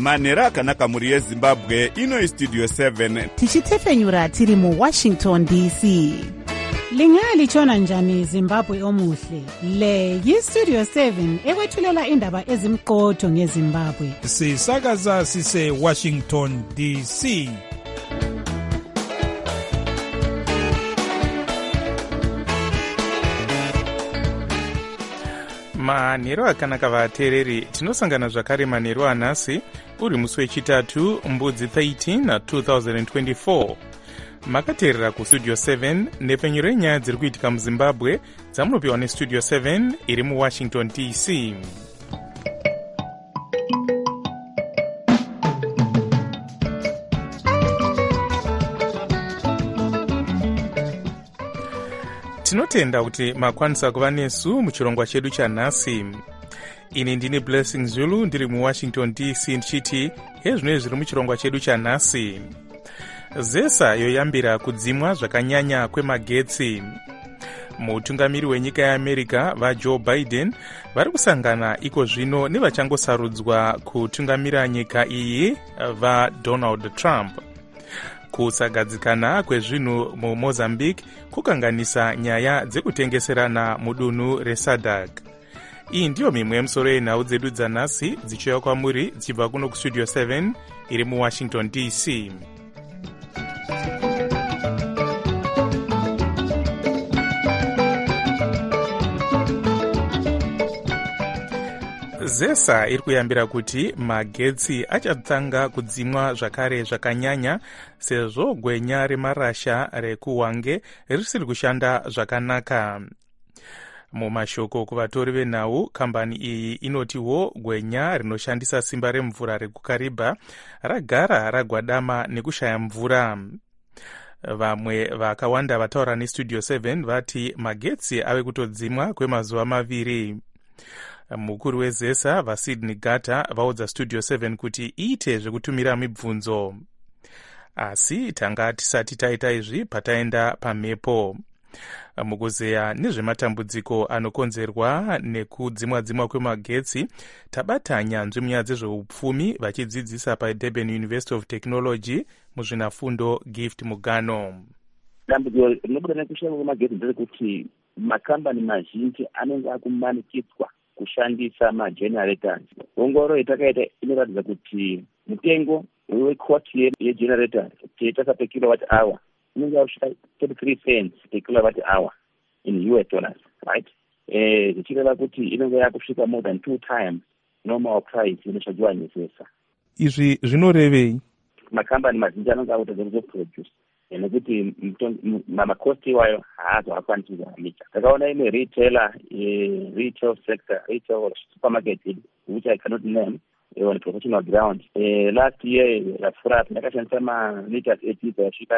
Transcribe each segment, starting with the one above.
manhero akanaka mhuri yezimbabwe. Ino istudio 7 tichitefenyura tiri muwashington dc. Lingalitshona njani Zimbabwe omuhle? Le yistudio 7 ekwethulela indaba ezimqotho ngeZimbabwe. Sisakaza sise Washington DC. manhero akanaka vateereri, tinosangana zvakare manhero anhasi uri musi wechitatu mbudzi 13 2024. makateerera kustudio 7 nepfenyuro yenyaya dziri kuitika muzimbabwe dzamunopiwa nestudio 7 iri muwashington dc. tinotenda kuti makwanisa kuva nesu muchirongwa chedu chanhasi. ini ndini Blessing Zulu ndiri muwashington dc ndichiti hezvinoi zviri muchirongwa chedu chanhasi. zesa yoyambira kudzimwa zvakanyanya kwemagetsi. mutungamiri wenyika yeamerica vajoe biden vari kusangana iko zvino nevachangosarudzwa kutungamira nyika iyi vaDonald Trump. kusagadzikana kwezvinhu mumozambique kukanganisa nyaya dzekutengeserana mudunhu resadc. iyi ndiyo mimwe yemusoro yenhau dzedu dzanhasi dzichiuya kwamuri dzichibva kuno kustudio 7 iri muwashington dc. zesa iri kuyambira kuti magetsi achatanga kudzimwa zvakare zvakanyanya sezvo gwenya remarasha rekuhwange risiri kushanda zvakanaka. mumashoko kuvatori venhau, kambani iyi inotiwo gwenya rinoshandisa simba remvura rekukariba ragara ragwadama nekushaya mvura. vamwe vakawanda vataura nestudio 7 vati magetsi ave kutodzimwa kwemazuva maviri. mukuru wezesa vaSydney Gata vaudza studio 7 kuti iite zvekutumira mibvunzo. asi tanga tisati taita izvi pataenda pamhepo. mukuzeya nezvematambudziko anokonzerwa nekudzimwa kwemagetsi tabata nyanzvi munyaya dzezveupfumi vachidzidzisa paDurban University of Technology muzvinafundo Gift Mugano. dambudziko rinobuda nekushaya kwemagetsi ndezvekuti makambani mazhinji anenge akumanikidzwa kushandisa magenerators. ongoro yatakaita inoratidza kuti mutengo wekoti yegenerator teitasa per kilowatt hour unenge usvika 33 cents per kilowatt hour in US dollars, right? zvichireva kuti inenge yakusvika more than 2 times normal price inoshadziwa nezesa. izvi zvinorevei? makambani mazhinji anenge akutadza kuzoproduce nekuti makosti iwayo haazo akwanisi kuhamika. takaona imwe retailer retail sector, retail supermarket which I cannot name on a professional ground. last year rafurati ndakashandisa maliters etiza yasvika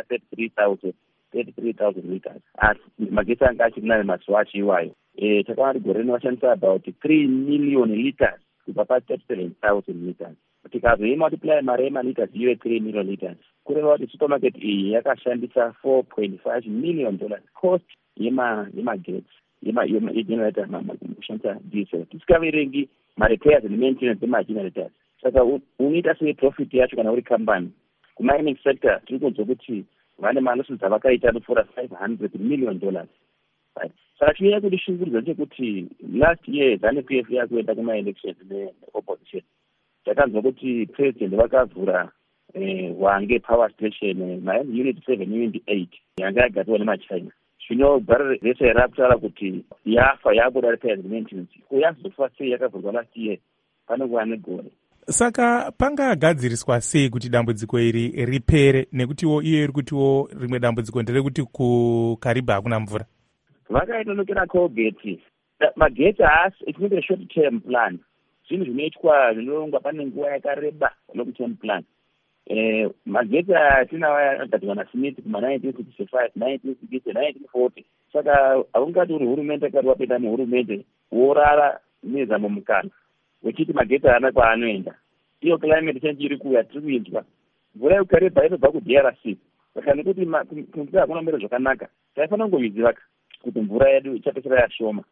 33,000 liters. asi magetsi anga achiri nayo mazuva acho iwayo. takaona gore rino vashandisa about 3 million liters kubva pa37,000 liters. tikazoimultiply mari yemaliters iwe 3 million liters kureva kuti supermarket iyi yakashandisa $4.5 million cost yemagetsi yegenerator kushandisa diesel. tisikaverengi marepairs and maintenance emagenerators. saka unoita sei profit yacho kana uri company. kumining sector tiri kunzwa kuti vane malosses dzavakaita anopfuura $500 million. Right. saka chinyaya kuti shunguridza ndechekuti last year ZANU-PF yakuenda kumaelections neopposition. takanzwa kuti president vakavhura hwange power station maunit 7 unit 8 yanga yagadzirwa nemachina. zvino gwara rese rakutaura kuti yafa yabuda repairs maintenance. yazofa sei yakavhurwa last year panonguva negore. saka pangagadziriswa sei kuti dambudziko iri ripere, nekutiwo iyo iri kutiwo rimwe dambudziko nderekuti kukariba hakuna mvura? vakainonokera Colgate. magetsi haasi, it's not a short term plan. zvinhu zvinoitwa zvinorongwa pane nguva yakareba long term plan. magetsi atinawo akagadzirwa naSmith kuma1965 1960 1940. saka haungati uri hurumende akati wapinda muhurumende worara nezamo mukana wechiti magetsi haana kwaanoenda. iyo climate change iri kuuya tiri kuinzwa. mvura yekukareba inobva kuDRC. saka nekuti kumvura hakuna kumera zvakanaka taifanira kungoiziva kuti mvura yedu ichapedzisira yashoma.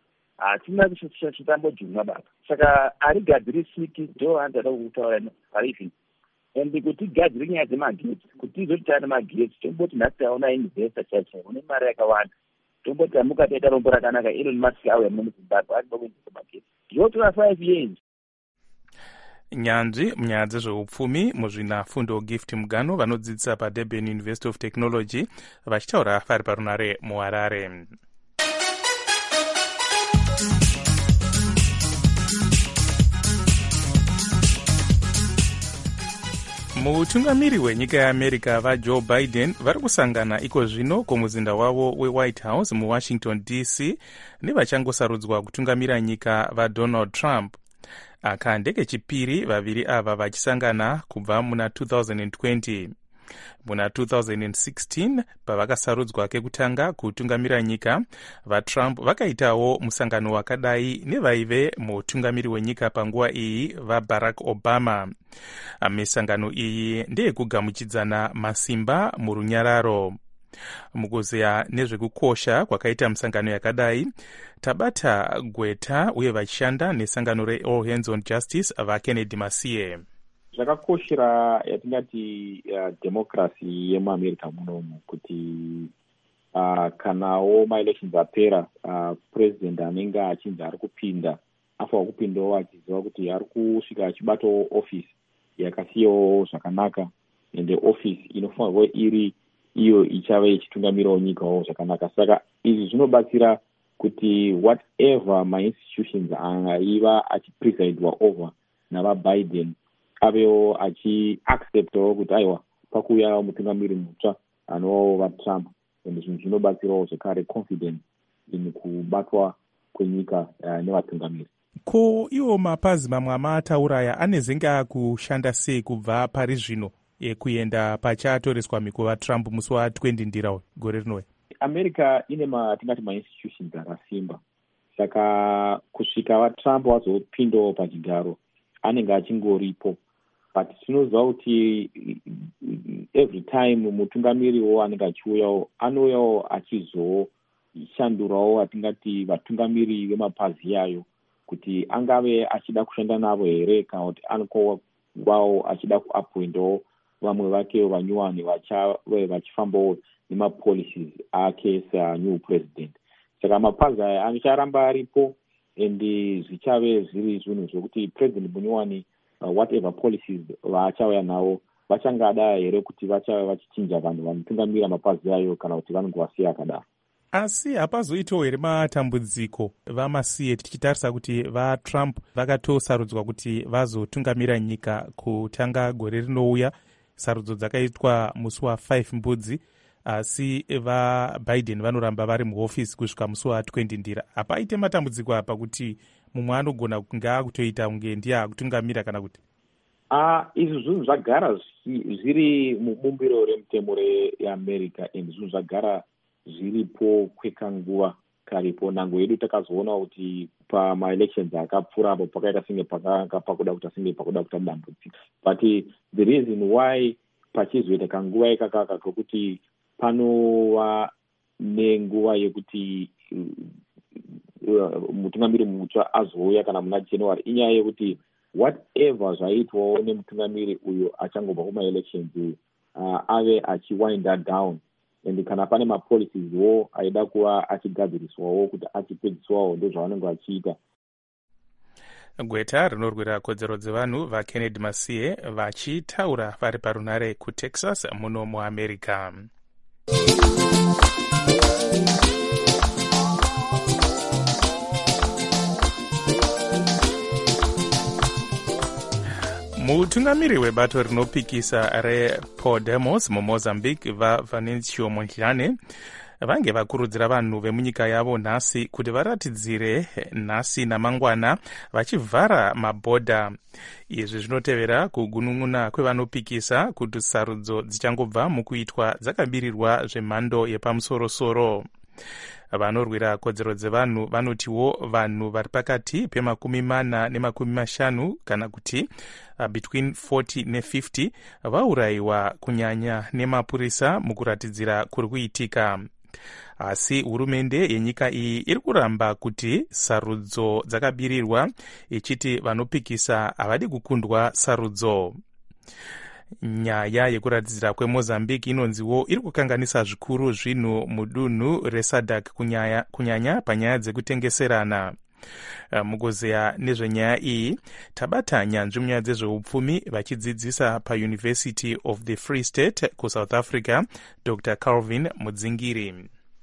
hatina chitambojumwa baba. saka harigadzirisiki ndo hanzada kutaura parivhi and kuti tigadzire nyaya dzemagetsi kuti tizotitana magetsi tomboti nhasi taona investor chaicho une mari yakawanda tomboti amuka taita rombo rakanaka Elon Musk auya muno muZimbabwe ari kuinvesta magetsi yotora 5 years. Nyanzvi munyaya dzezveupfumi muzvinafundo Gift Mugano vanodzidzisa paDurban University of Technology vachitaura vari parunare muHarare. Mutungamiri wenyika yeAmerica vaJoe Biden vari kusangana iko zvino kumuzinda wavo weWhite House muWashington DC nevachangosarudzwa kutungamira nyika vaDonald Trump. Aka ndekechipiri vaviri ava vachisangana kubva muna 2020. Muna 2016 pavakasarudzwa kekutanga kutungamira nyika, vaTrump vakaitawo musangano wakadai nevaive mutungamiri wenyika panguva iyi vaBarack Obama. Misangano iyi ndeyekugamuchidzana masimba murunyararo. Mukuzeya nezvekukosha kwakaita musangano yakadai, tabata gweta uye vachishanda nesangano reAll Hands on Justice vaKennedy Masiye. Zvakakoshera yatingati democracy yemuAmerica munomu kuti kanawo maelections apera president anenge achinzi ari kupinda afa kupindawo achiziva kuti ari kusvika achibatawo office yakasiyawo zvakanaka ende office inofanirwa iri iyo ichave ichitungamirawo nyikawo zvakanaka. Saka izvi zvinobatsira kuti whatever ma-institutions angaiva achipresidewa over navaBiden avewo achiacceptawo kuti aiwa pakuuya mutungamiri mutsva anovawo vaTrump, ende zvinhu zvinobatsirawo zvekare confidence in kubatwa kwenyika nevatungamiri. Ko iwo mapazi mamwe amatauraya anezenge akushanda sei kubva pari zvino kuenda pachatoreswa mikuva Trump musi wa20 ndira gore rinouya? America ine tingati ma-institutions akasimba, saka kusvika vaTrump vazopindawo pachigaro anenge achingoripo, but tinoziva kuti every time mutungamiriwo anenge achiuyawo anouyawo achizoshandurawo atingati vatungamiri vemapazi yayo kuti angave achida kushanda navo here kana kuti anokowawo achida kuappointawo vamwe vake vanyuwani vachave vachifambawo nemapolicies ake sanew president. Saka mapazi aya acharamba aripo ende zvichave zviri zvinhu zvokuti president munyuwani whatever policies vaachauya nawo vachangada here kuti vachave vachichinja vanhu vanotungamira mapazi ayo kana kuti vanongovasiya akadaro. Asi hapazoitawo here matambudziko vamasiye tichitarisa kuti vaTrump vakatosarudzwa kuti vazotungamira nyika kutanga gore rinouya, sarudzo dzakaitwa musi wa5 mbudzi, asi vaBiden vanoramba vari muhofisi kusvika musi wa20 ndira. Hapaite matambudziko apa kuti mumwe anogona kunge akutoita kunge ndiye akutungamira kana kuti? Izvi zvinhu zvagara zviri mubumbiro remutemo reAmerica ende zvinhu zvagara zviripo kwekanguva karipo. Nango yedu takazoona kuti pama-elections akapfuurapo pakaita senge pakanga pakuda kuti asenge pakuda kuita dambudziko, but the reason why pachizoita kanguva ikakaka kokuti panova nenguva yekuti mutungamiri mutsva azouya kana muna January inyaya yekuti whatever zvaitwawo nemutungamiri uyo achangobva kuma-elections ave achiwinda down, and kana pane mapolicies wo aida kuva achigadziriswawo kuti achipedziswawo ndozvavanenge vachiita. Gweta rinorwira kodzero dzevanhu vaKennedy Masiye vachitaura vari parunare kuTexas muno muAmerica. Mutungamiri webato rinopikisa rePodemos muMozambique vaVanencio Mondlane vange vakurudzira vanhu vemunyika yavo nhasi kuti varatidzire nhasi namangwana vachivhara mabhodha. Izvi zvinotevera kugunun'una kwevanopikisa kuti sarudzo dzichangobva mukuitwa dzakabirirwa zvemhando yepamusorosoro. Vanorwira kodzero dzevanhu vanotiwo vanhu vari pakati pe40 ne50 kana kuti between 40 ne50 vaurayiwa kunyanya nemapurisa mukuratidzira kuri kuitika. Asi hurumende yenyika iyi iri kuramba kuti sarudzo dzakabirirwa, ichiti vanopikisa havadi kukundwa sarudzo. nyaya yekuratidzira kwemozambique inonziwo iri kukanganisa zvikuru zvinhu mudunhu resadc kunyanya panyaya dzekutengeserana. Mugozeya nezvenyaya iyi tabata nyanzvi munyaya dzezveupfumi vachidzidzisa pauniversity of the Free State kuSouth Africa, Dr. Calvin Mudzingiri.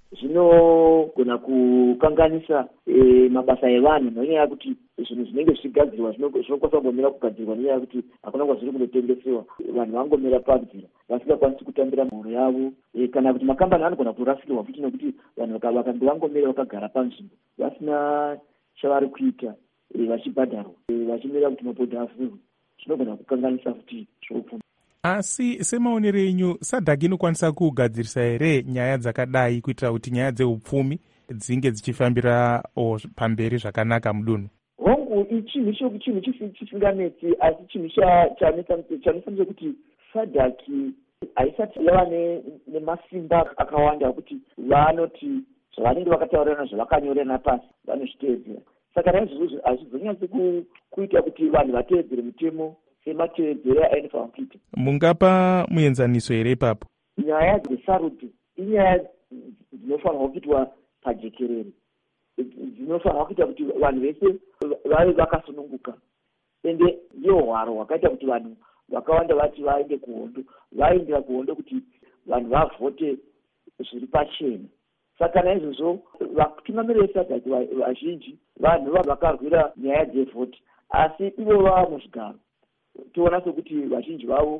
Zvinogona kukanganisa mabasa evanhu nenyaya yekuti zvinhu zvinenge zvichigadzirwa zvinokwanisa kungomira kugadzirwa nenyaya yekuti hakuna kwazviri kunotengesewa. Vanhu vangomira panzira vasingakwanisi kutambira mhoro yavo, kana kuti makambani anogona kurasirwa futi nekuti vanhu vakangomira vakagara panzvimbo vasina chavari kuita vachibhadharwa vachimira kuti mabhodha avhurwe. Zvinogona kukanganisa futi zveupfumi. Asi semaonero enyu SADC inokwanisa kugadzirisa here nyaya dzakadai kuitira kuti nyaya dzeupfumi dzinge dzichifambira pamberi zvakanaka mudunhu? Hongu chinhu chisinganetsi, asi chinhu chanetsa kuti SADC haisati yava nemasimba akawanda kuti vanoti zvavanenge vakataurirana zvavakanyorana pasi vanozviteedzera. Saka naizvozvo hazvizonyatsi kuita kuti vanhu vateedzere mitemo sematedzero ainofanira kuita. Mungapa muenzaniso here ipapo? Nyaya dzesarudzo inyaya dzinofanirwa kuitwa pajekerere, dzinofanirwa kuita kuti vanhu vese vave vakasununguka, ende ndiyo hwaro hwakaita kuti vanhu vakawanda vati vaende kuhondo, vaendera kuhondo kuti vanhu vavhote zviri pachena. Saka naizvozvo vatungamiriri veSADC vazhinji vanhu vakarwira nyaya dzevhoti, asi ivo vava muzvigaro. Toona sekuti vazhinji vavo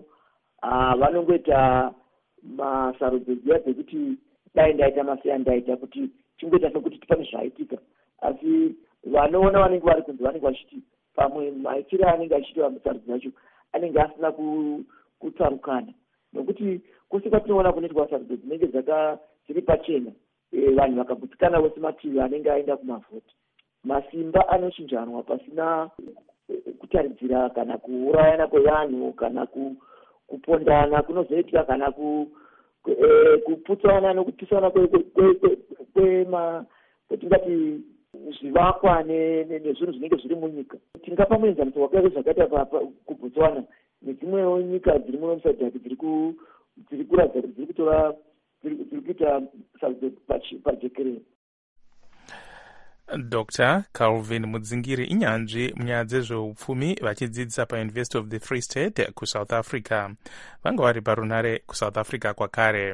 vanongoita masarudzo dziya dzekuti dai ndaita masiya ndaita kuti chingoita sekuti pane zvaitika, asi vanoona vanenge vari kunze vanenge vachiti pamwe maitire anenge achiitwa masarudzo acho anenge asina kutsarukana, nokuti kwose kwatinoona kunoitwa sarudzo dzinenge dziri pachena, vanhu vakagutsikana vose mativi anenge aenda kumavhoti, masimba anochinjanwa pasina kutaridzira kana kuurayana kwevanhu kana kupondana kunozoitika kana kuputsana nokupisana kwetingati zvivakwa nezvinhu zvinenge zviri munyika. Tingapa muenzaniso wakaita zvakaita kuBotswana nedzimwewo nyika dziri muno muSADC dziri kuratidza kuti dziri kuita sarudzo pajekerere. Dr. Calvin Mudzingiri inyanzvi munyaya dzezveupfumi vachidzidzisa paUniversity of the Free State kuSouth Africa. Vanga vari parunare kuSouth Africa kwakare.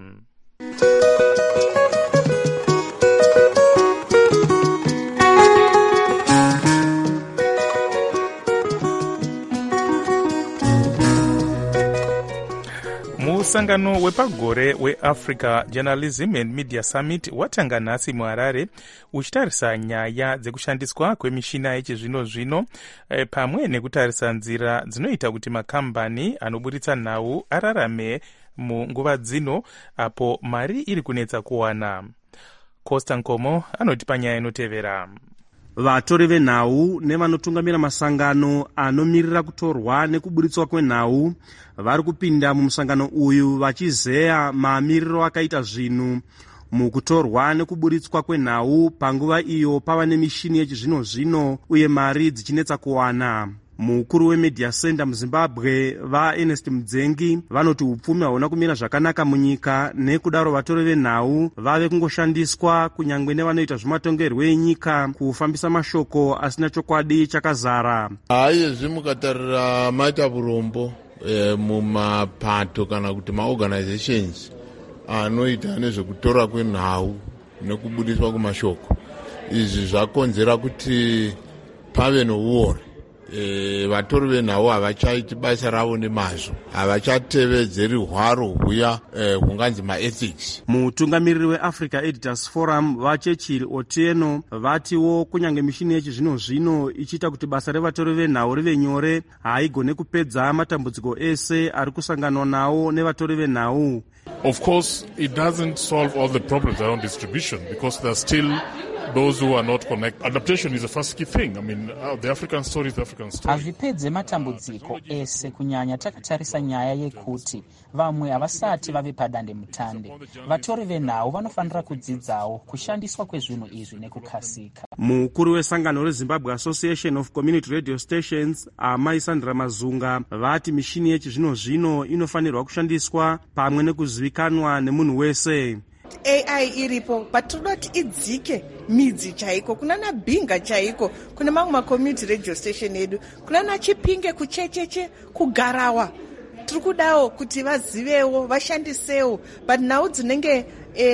Musangano wepagore weAfrica Journalism and Media Summit watanga nhasi muHarare uchitarisa nyaya dzekushandiswa kwemishina yechizvino-zvino pamwe nekutarisa nzira dzinoita kuti makambani anoburitsa nhau ararame munguva dzino apo mari iri kunetsa kuwana. Costa Nkomo anotipa nyaya inotevera. Vatori venhau nevanotungamira masangano anomirira kutorwa nekuburitswa kwenhau vari kupinda mumusangano uyu vachizeya mamiriro akaita zvinhu mukutorwa nekuburitswa kwenhau panguva iyo pava nemishini yechizvino-zvino uye mari dzichinetsa kuwana. Mukuru wemedia center muZimbabwe vaErnest Mudzengi vanoti upfumi hauna kumira zvakanaka munyika, nekudaro vatori venhau vave kungoshandiswa kunyangwe nevanoita zvematongerwo enyika kufambisa mashoko asina chokwadi chakazara. Haiyezvi mukatarira maita urombo mumapato kana kuti maorganizations anoita nezvekutora kwenhau nekubudiswa kwemashoko, izvi zvakonzera kuti pave nouori. Vatori venhau havachaiti basa ravo nemazvo, havachatevedzeri hwaro huya hunganzi maethics. Mutungamiriri weAfrica Editors Forum vaChechiri Otieno vatiwo kunyange mishini yechizvino-zvino ichiita kuti basa revatori venhau rive nyore, haigone kupedza matambudziko ese ari kusanganwa nawo nevatori venhau. Of course, it doesn't solve all the problems around distribution because there's still those who are not connected. Adaptation is the first key thing. I mean, the African story is the African story. Hazvipedze matambudziko ese kunyanya takatarisa nyaya yekuti vamwe havasati vave padande mutande. Vatori venhau vanofanira kudzidzawo kushandiswa kwezvinhu izvi nekukasika. Mukuru wesangano reZimbabwe Association of Community Radio Stations, Amai Sandra Mazunga, vati mishini yechizvino-zvino inofanirwa kushandiswa pamwe nekuzivikanwa nemunhu wese. AI iripo but tinoti idzike midzi chaiko kunana Bhinga chaiko kuna mamwe macommunity radio station edu kunana Chipinge kuchecheche kugarawa tiri kudawo kuti vazivewo vashandisewo but nhau dzinenge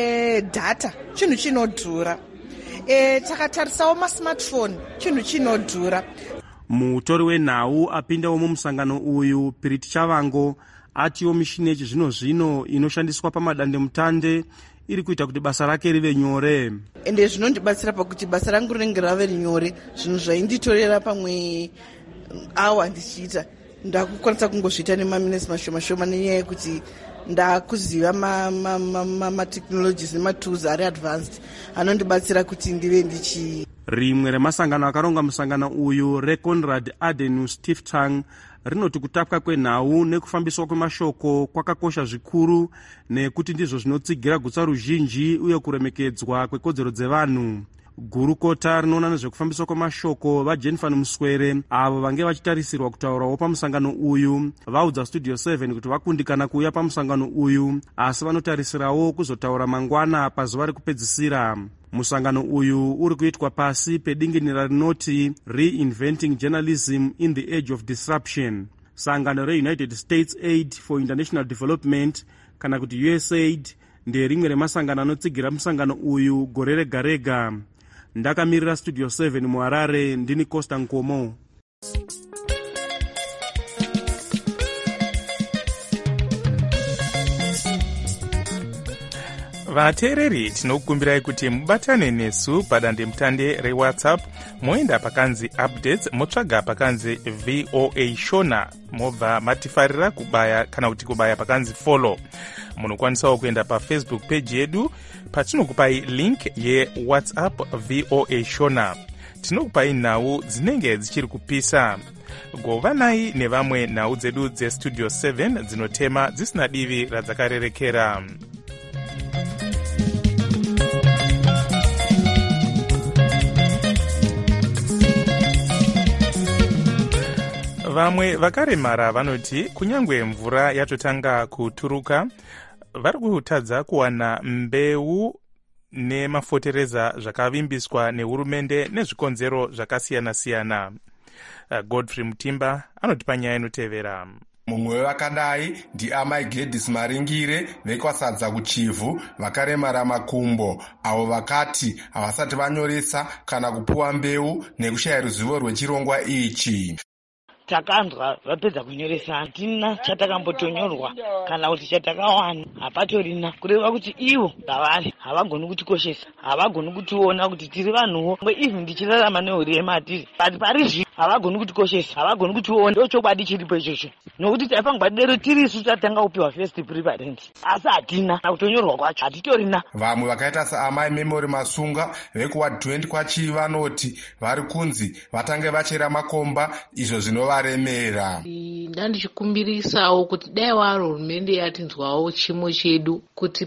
data chinhu chinodhura takatarisawo masmartphone chinhu chinodhura. Mutori wenhau apindawo mumusangano uyu Piriti Chavango atiwo mishini yechizvino-zvino inoshandiswa pamadande mutande iri kuita kuti basa rake rive nyore. Ende zvinondibatsira pakuti basa rangu rinenge rave nyore. Zvinhu zvainditorera pamwe awa ndichiita ndakukwanisa kungozviita nemaminutes mashoma nenyaya yekuti ndakuziva matechnologies nematools ari advanced anondibatsira kuti ndive ndichi. Rimwe remasangano akaronga musangano uyu reConrad Adenu Stiftang rinoti kutapwa kwenhau nekufambiswa kwemashoko kwakakosha zvikuru nekuti ndizvo zvinotsigira gutsa ruzhinji uye kuremekedzwa kwekodzero dzevanhu. Gurukota rinoona nezvekufambiswa kwemashoko vaJennifer Muswere avo vange vachitarisirwa kutaurawo pamusangano uyu vaudza Studio 7 kuti vakundikana kuuya pamusangano uyu asi vanotarisirawo kuzotaura mangwana pazuva rekupedzisira. Musangano uyu uri kuitwa pasi pedinginira rinoti Reinventing Journalism in the Age of Disruption. Sangano reUnited States Aid for International Development kana kuti USAID nderimwe remasangano anotsigira musangano uyu gore rega rega. Ndakamirira Studio 7 muHarare ndini Costa Nkomo. Vateereri tinokukumbirai kuti mubatane nesu padande mutande reWhatsApp moenda pakanzi updates motsvaga pakanzi VOA Shona mobva matifarira kubaya kana kuti kubaya pakanzi follow. Munokwanisawo kuenda paFacebook page yedu patinokupai link yeWhatsApp VOA Shona. Tinokupai nhau dzinenge dzichiri kupisa. Govanai nevamwe nhau dzedu dzeStudio 7 dzinotema dzisina divi radzakarerekera. Vamwe vakaremara vanoti kunyangwe mvura yatotanga kuturuka vari kutadza kuwana mbeu nemafotereza zvakavimbiswa nehurumende nezvikonzero zvakasiyana-siyana. Godfrey Mutimba anotipa nyaya inotevera. Mumwe wevakadai ndiamai Gladys Maringire vekwasadza kuchivhu vakaremara makumbo avo vakati havasati vanyoresa kana kupuwa mbeu nekushaya ruzivo rwechirongwa ichi. Takanzwa vapedza kunyoresa hatina chatakambotonyorwa kana kuti chatakawana hapatorina kureva kuti ivo ngavari havagoni kutikoshesa havagoni kutiona kuti tiri vanhuwo even ndichirarama neurema atiri but parizvi havagoni kutikoshesa havagoni kutiona ndochokwadi chiripo ichocho nokuti taipangwadero tiri isu tatanga kupiwa first preference asi hatina kutonyorwa kwacho hatitorina. Vamwe vakaita saamai Memory Masunga vekuward 20 kwachivi vanoti vari kunzi vatange vachera makomba izvo zvinova remera. Ndandichikumbirisawo kuti dai waro hurumende yatinzwawo chimo chedu kuti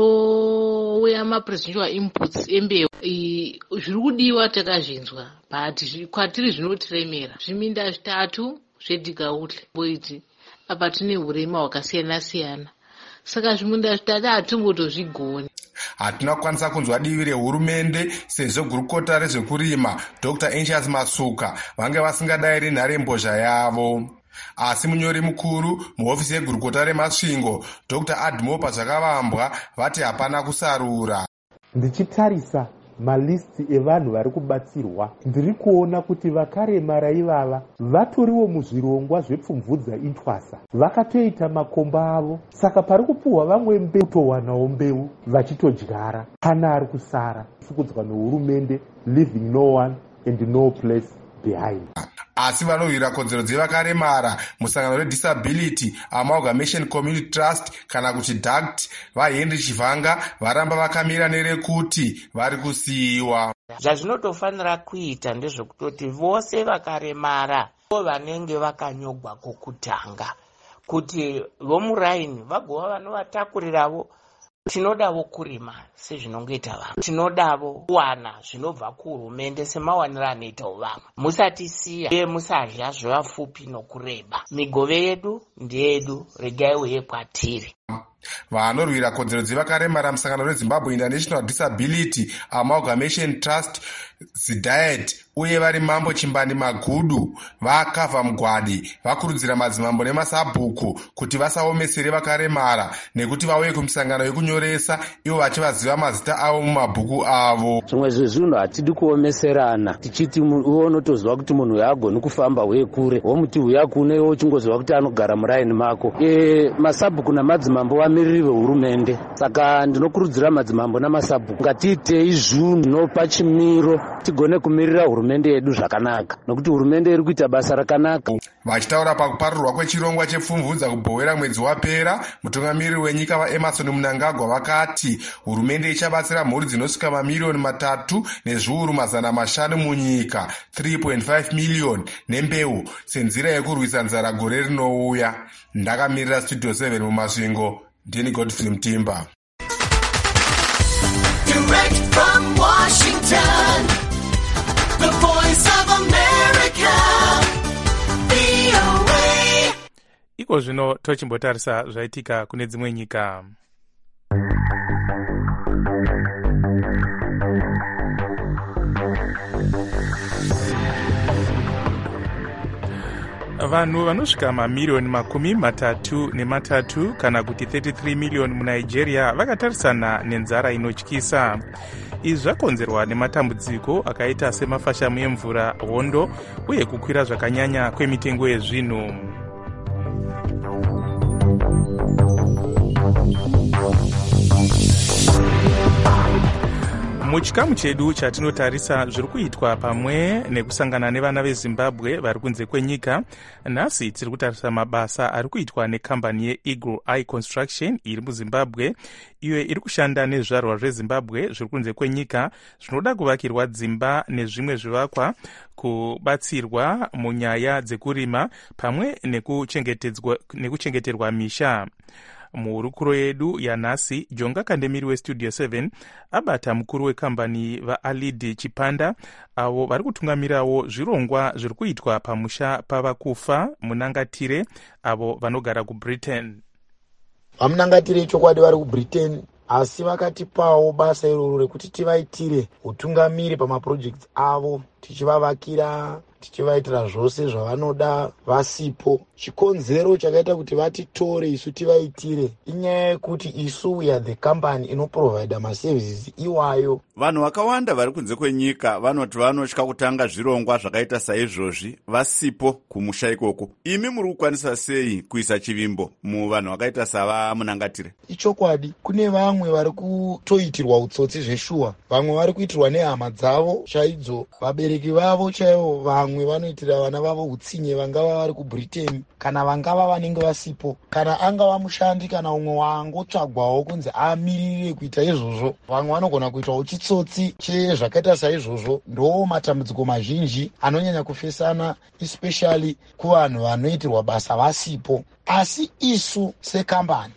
panouya mapresidential inputs embeu zviri kudiwa takazvinzwa but kwatiri zvinotiremera zviminda 3 zvedhigautle boiti apa tine urema hwakasiyana-siyana saka zviminda 3 hatimbotozvigoni. Hatina kukwanisa kunzwa divi rehurumende sezvo gurukota rezvekurima Dr. Anxious Masuka vange vasingadayiri nharembozha yavo. Asi munyori mukuru muhofisi yegurukota remasvingo Dr. Admopa Zvakavambwa vati hapana kusarura. Ndichitarisa malisti evanhu vari kubatsirwa ndiri kuona kuti vakaremara ivava vatoriwo muzvirongwa zvepfumvudza intwasa vakatoita makomba avo saka pari kupuhwa vamwe mbeu kutowanawo mbeu vachitodyara pana ari kusara fukudzwa nehurumende leaving no one and no place behind. asi vanorwira kodzero dzevakaremara musangano redisability amalgamation community trust kana kuti DACT vahenry chivhanga varamba vakamira nerekuti vari kusiyiwa. Zvazvinotofanira kuita ndezvekutoti vose vakaremara vanenge vakanyogwa kokutanga kuti vomuraini vagova vanovatakuriravo. Tinodavo kurima sezvinongoita vamwe, tinodavo kuwana zvinobva kuhurumende semawaniro anoitawo vamwe. Musatisiya uye musadya zvevapfupi nokureba. Migove yedu ndeyedu, regaiwo yekwatiri. Vanorwira kodzero dzevakaremara musangano reZimbabwe International Disability Amalgamation Trust ZIDAET uye vari Mambo Chimbani Magudu vakavha mugwadi vakurudzira madzimambo nemasabhuku kuti vasaomesere vakaremara nekuti vauye kumisangano yekunyoresa ivo vachivaziva mazita avo mumabhuku avo. Zvimwe zvezvinhu hatidi kuomeserana tichiti uwo unotozwa kuti munhu yaagoni kufamba uye kure womuti uya kune iwo uchingozwa kuti anogara muraini mako. Masabhuku namadzimambo vamiriri vehurumende, saka ndinokurudzira madzimambo namasabhuku ngatiitei zvinhu zvinopa chimiro tigone kumirira hurumende yedu zvakanaka nokuti hurumende iri kuita basa rakanaka. Vachitaura pakuparurirwa kwechirongwa chepfumvudza kubhowera mwedzi wapera, mutungamiriri wenyika vaEmerson Mnangagwa vakati hurumende ichabatsira mhuri dzinosvika mamiliyoni 3,500,000 munyika 3.5 miliyoni nembeu senzira yekurwisa nzara gore rinouya. Ndakamirira Studio 7 mumasvingo, ndini Godfrey Mtimba. Direct from Washington, the voice of America, VOA. Iko zvino tochimbotarisa zvaitika kune dzimwe nyika. Vanhu vanosvika mamiliyoni 33 kana kuti 33 miliyoni muNigeria vakatarisana nenzara inotyisa. Izvi zvakonzerwa nematambudziko akaita semafashamu emvura, hondo uye kukwira zvakanyanya kwemitengo yezvinhu. Muchikamu chedu chatinotarisa zviri kuitwa pamwe nekusangana nevana veZimbabwe vari kunze kwenyika. Nhasi tiri kutarisa mabasa ari kuitwa nekambani yeEagle Eye Construction iri muZimbabwe, iyo iri kushanda nezvizvarwa zveZimbabwe zviri kunze kwenyika zvinoda kuvakirwa dzimba nezvimwe zvivakwa kubatsirwa munyaya dzekurima pamwe nekuchengeterwa misha. Muhurukuro yedu yanhasi, Jonga Kandemiri weStudio 7 abata mukuru wekambani vaAlidi Chipanda avo vari kutungamirawo zvirongwa zviri kuitwa pamusha pavakufa munangatire avo vanogara kuBritain. Vamunangatire chokwadi vari kuBritain, asi vakatipawo basa iroro rekuti tivaitire utungamiri pamaprojects avo, tichivavakira, tichivaitira zvose zvavanoda vasipo. Chikonzero chakaita kuti vatitore isu tivaitire inyaya yekuti isu we are the company inoprovide maservices iwayo. Vanhu vakawanda vari kunze kwenyika vanoti vanotya kutanga zvirongwa zvakaita saizvozvi vasipo kumusha ikoko. Imi muri kukwanisa sei kuisa chivimbo muvanhu vakaita savamunangatire? Ichokwadi, kune vamwe vari kutoitirwa utsotsi zveshuwa, vamwe vari kuitirwa nehama dzavo chaidzo, vabereki vavo chaivo, vamwe vanoitira vana vavo utsinye, vangava vari kuBritain kana vangava vanenge vasipo, kana angava mushandi kana umwe waangotsvagwawo kunzi amirire kuita izvozvo. Vamwe vanogona kuitawo chitsotsi chezvakaita saizvozvo. Ndo matambudziko mazhinji anonyanya kufesana especially kuvanhu vanoitirwa basa vasipo. Asi isu sekambani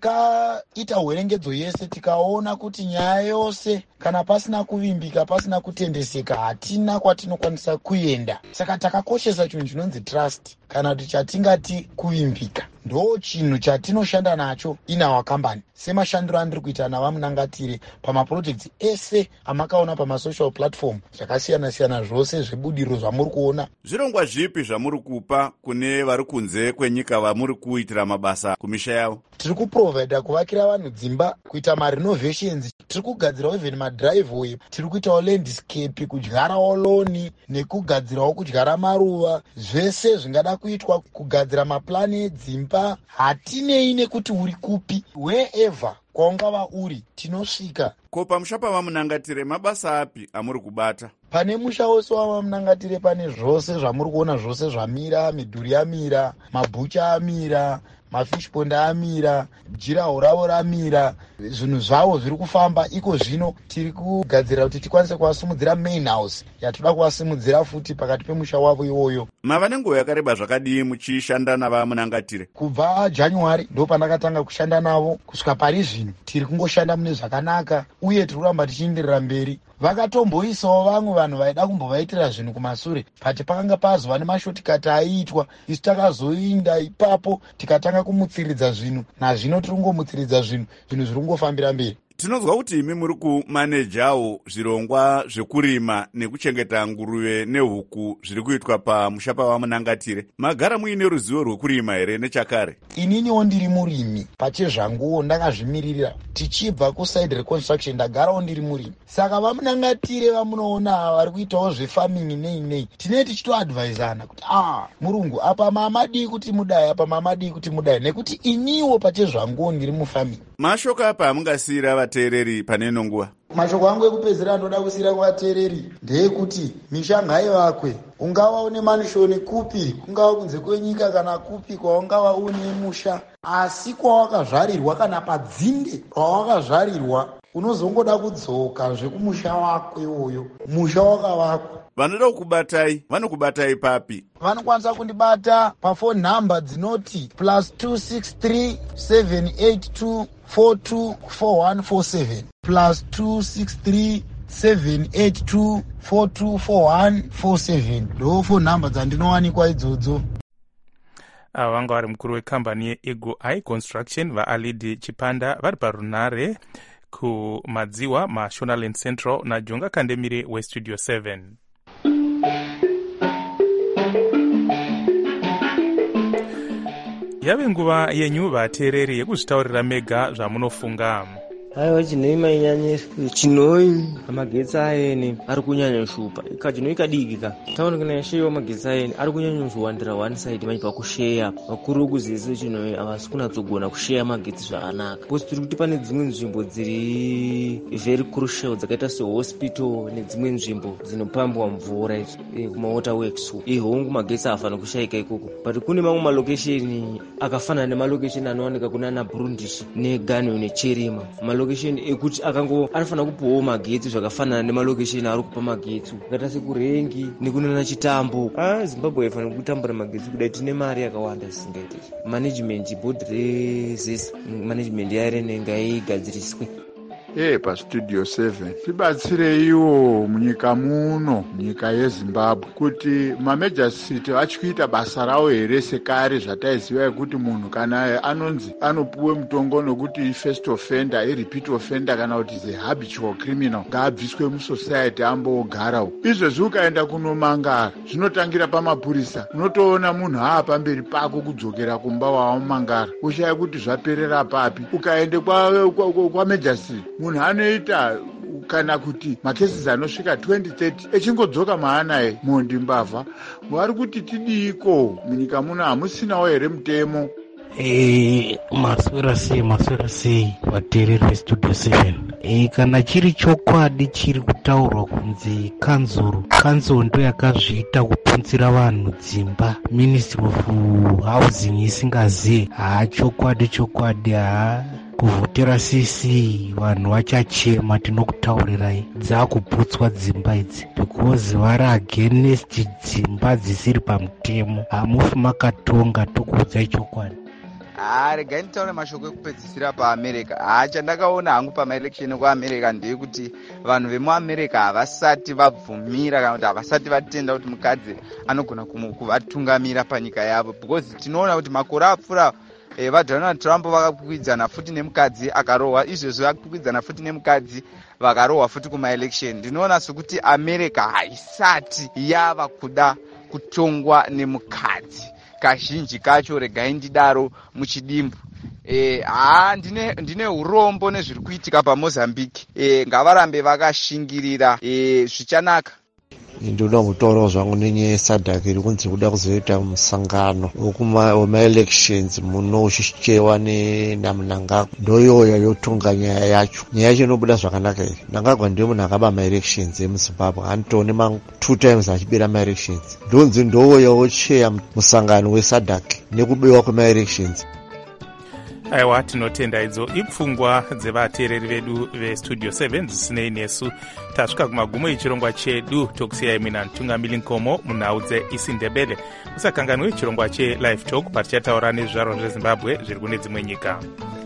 takaita hwerengedzo yese tikaona kuti nyaya yose kana pasina kuvimbika, pasina kutendeseka, hatina kwatinokwanisa kuenda. Saka takakoshesa chinhu chinonzi trust, kana kuti chatingati kuvimbika. Ndo chinhu chatinoshanda nacho inawa kambani, semashandiro andiri kuita navamunangatire pamaprojects ese amakaona pamasocial platform zvakasiyana-siyana, zvose zvebudiriro zvamuri kuona. Zvirongwa zvipi zvamuri kupa kune vari kunze kwenyika vamuri kuitira mabasa kumisha yavo? Tiri kuprovida kuvakira vanhu dzimba, kuita marenovations, tiri kugadzirawo even madriveway, tiri kuitawo landscape, kudyarawo loni nekugadzirawo kudyara maruva, zvese zvingada kuitwa, kugadzira maplani edzimba. Hatinei nekuti uri kupi, wherever kwaungava uri tinosvika. Ko pamusha pavamunangatire mabasa api amuri kubata? pane musha wose wamamunangatire pane zvose zvamuri kuona, zvose zvamira, midhuri yamira, mabhucha amira, mafishponda amira, jiraho ravo ramira, zvinhu zvavo zviri kufamba. Iko zvino tiri kugadzira kuti tikwanise kuvasimudzira main house yatoda kuvasimudzira futi pakati pemusha wavo iwoyo. mava nenguva yakareba zvakadii muchishanda navamunangatire? Kubva January ndo pandakatanga kushanda navo kusvika pari zvino tiri kungoshanda mune zvakanaka uye tiri kuramba tichienderera mberi. Vakatomboisawo vamwe vanhu vaida kumbovaitira zvinhu kumasure, pati pakanga pazova nemashotikati aiitwa, isu takazoinda ipapo tikatanga kumutsiridza zvinhu. Nazvino tiri kungomutsiridza zvinhu zviri kungofambira mberi. Tinonzwa kuti imi muri kumanejawo zvirongwa zvekurima nekuchengeta nguruve nehuku zviri kuitwa pamusha pavamunangatire. Magara muine ruzivo rwekurima here nechakare? Ininiwo ndiri murimi pachezvanguwo, ndakazvimiririra. Tichibva kuside reconstruction ndagarawo ndiri murimi. Saka vamunangatire vamunoona vari kuitawo zvefarming nei tinenge tichitoadvaisana kuti murungu apa mamadi kuti mudai, apa mamadi kuti mudai, nekuti iniwo pachezvanguwo ndiri mufarming. Mashoko apa amungasiyira vateereri pane ino nguva? Mashoko angu ekupedzisira anoda kusiyira kuvateereri ndeyekuti misha ngaivakwe. Ungava une manishoni kupi, kungava kunze kwenyika kana kupi kwaungava une musha, asi kwawakazvarirwa kana padzinde kwawakazvarirwa unozongoda kudzoka zvekumusha wako iwoyo, musha wakavakwa. Vanoda kukubatai, vanokubatai papi? Vanokwanisa kundibata pafoni nhamba dzinoti +263 782 424147 +263 782 424147 ndo foni nhamba dzandinowanikwa idzodzo. Ava vanga vari mukuru wekambani yeEagle Eye Construction vaAlidi Chipanda vari parunare kumadziwa maShonaland Central naJonga Kandemire weStudio 7. Yave nguva yenyu vateereri yekuzvitaurira mega zvamunofunga. Haiwa chinoi mainyanyiswi chinoi magetsi ayeni ari kunyanya shupa kachinoi kadiki ka taona kana sheya magetsi ayeni ari kunyanya zvowandira one side manje pakusheya vakuru vekuzese chinoi havasi kunatsogona kusheya magetsi zvakanaka posi tiri kuti pane dzimwe nzvimbo dziri very crucial dzakaita sehospital nedzimwe nzvimbo dzinopambwa mvura kumawater works ihongu magetsi hafana kushayika ikoko but kune mamwe malokesheni akafanana nemalokesheni anowanika kunana Burundishi neGanwe neCherima location ekuti anofanira kupawo magetsi zvakafanana nemalokesheni ari kupa magetsi akaita sekurengi nekunana Chitambo. Zimbabwe haifanira kutambura magetsi kudai tine mari yakawanda zisingaiti. Management board rezesi management yairene ngaigadziriswe. paStudio 7 tibatsireiwo munyika muno, nyika yeZimbabwe, kuti mamajor city achikuita basa rawo here sekare zvataiziva kuti munhu kana anonzi anopuwe mutongo nokuti first offender, repeat offender kana kuti the habitual criminal ngaabviswe musociety ambogarawo. Izvezvi ukaenda kunomangara zvinotangira pamapurisa, unotoona munhu pamberi pako kudzokera kumba wawamangara ushaya kuti zvaperera papi. Ukaende kwamajor city munhu anoita kana kuti makesi anosvika 20-30 echingodzoka maanaye mondi mbavha. Vari kuti tidiko munyika muno, hamusinawo here mutemo? Maswera sei vateereri veStudio 7. Kana chiri chokwadi chiri kutaurwa kunzi kanzuro ndo yakazviita kupunzira vanhu dzimba, Ministry of Housing isingazivi. Chokwadi kuvhotera CC vanhu vachachema, tinokutaurirai dzakuputswa dzimba idzi because vari against dzimba dzisiri pamutemo. Hamufi makatonga, tokuudzai chokwadi. Regai nditaure mashoko ekupedzisira paAmerica. Chandakaona hangu pamaelection ekuAmerica ndeyekuti vanhu vemuAmerica havasati vabvumira kana kuti havasati vatenda kuti mukadzi anogona kuvatungamira panyika yavo, because tinoona kuti makore apfuura vaDonald Trump vakakwikwidza futi nemukadzi akarohwa, izvezvi vakakwikwidza futi nemukadzi vakarohwa futi kumaelection. Ndinoona sekuti America haisati yava kuda kutongwa nemukadzi kazhinji kacho. Regai ndidaro muchidimbu. Ndine urombo nezviri kuitika paMozambique. Ngavarambe vakashingirira, zvichanaka. ndinoda kutaurawo zvangu nenye SADC iri kunzi kuda kuzoita musangano wemaelections muno uchichewa naMnangagwa. Ndoyoyo yotunga nyaya yacho. Nyaya yacho inobuda zvakanaka here. Mnangagwa ndiye munhu akaba maelections emuZimbabwe, anotone 2 times achibira maelections. Ndonzi ndoyo wocheya musangano weSADC nekubewa kwemaelections. Aiwa, tinotenda idzo ipfungwa dzevateereri vedu vestudio 7 dzisinei nesu. Tasvika kumagumo echirongwa chedu, tokusiyai mina Mtungamiri Nkomo munhau dzeIsiNdebele. Musakanganwe chirongwa cheLive Talk patichataura nezvizvarwa zveZimbabwe zviri kune dzimwe nyika.